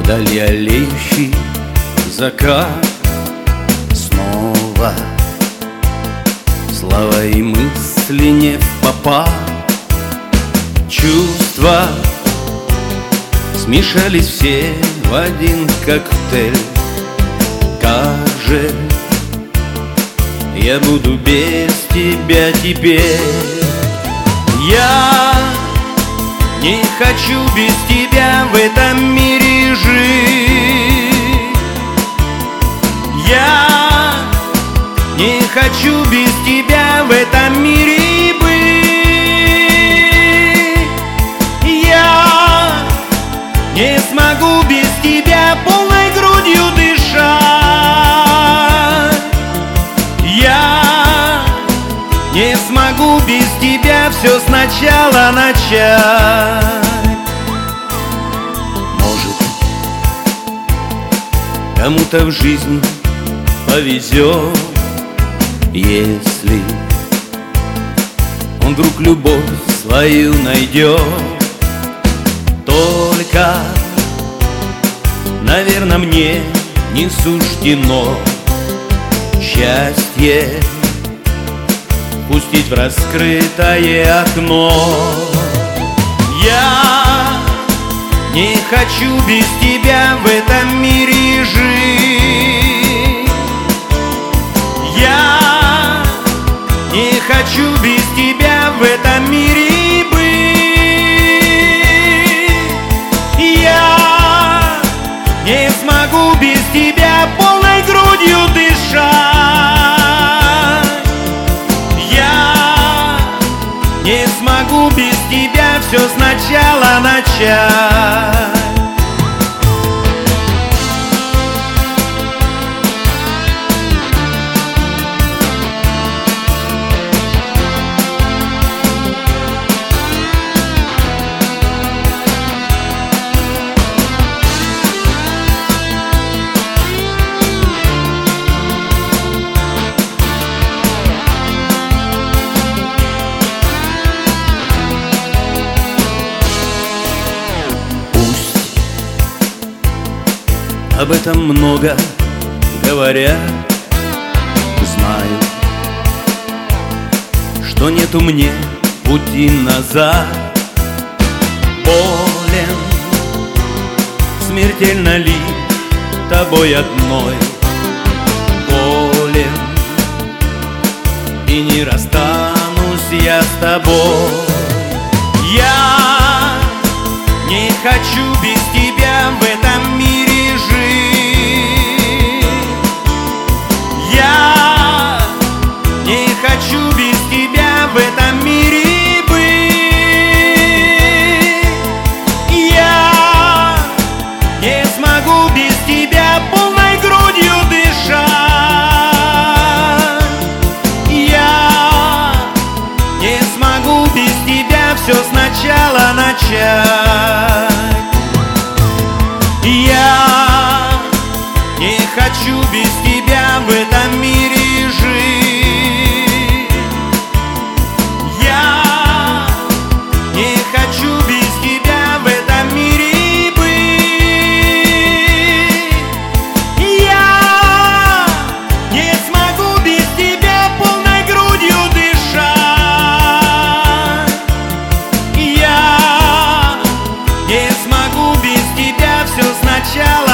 Вдали алеющий закат снова. Слова и мысли не впопад. Чувства смешались все в один коктейль. Как же я буду без тебя теперь? Я не хочу без тебя в этом мире жить. Я не хочу без тебя в этом мире быть. Я не смогу без тебя полной грудью дышать. Я не смогу без тебя все сначала начать. Может, кому-то в жизни повезет, если он вдруг любовь свою найдет. Только, наверное, мне не суждено счастье пустить в раскрытое окно. Я не хочу без тебя в этом мире жить. Я не хочу без тебя в этом мире быть. Я не смогу без тебя полной грудью дышать. Я не смогу без тебя все сначала начать. Об этом много говорят, знаю, что нету мне пути назад. Болен смертельно лишь тобой одной. Болен, и не расстанусь я с тобой. Я не хочу без тебя в этом мире жить. Я не хочу без тебя в этом мире быть. Я не смогу без тебя полной грудью дышать. Я не смогу без тебя все сначала начать. Я не хочу без тебя в этом мире жить. Я не хочу без тебя в этом мире быть. Я не смогу без тебя полной грудью дышать. Я не смогу без тебя все сначала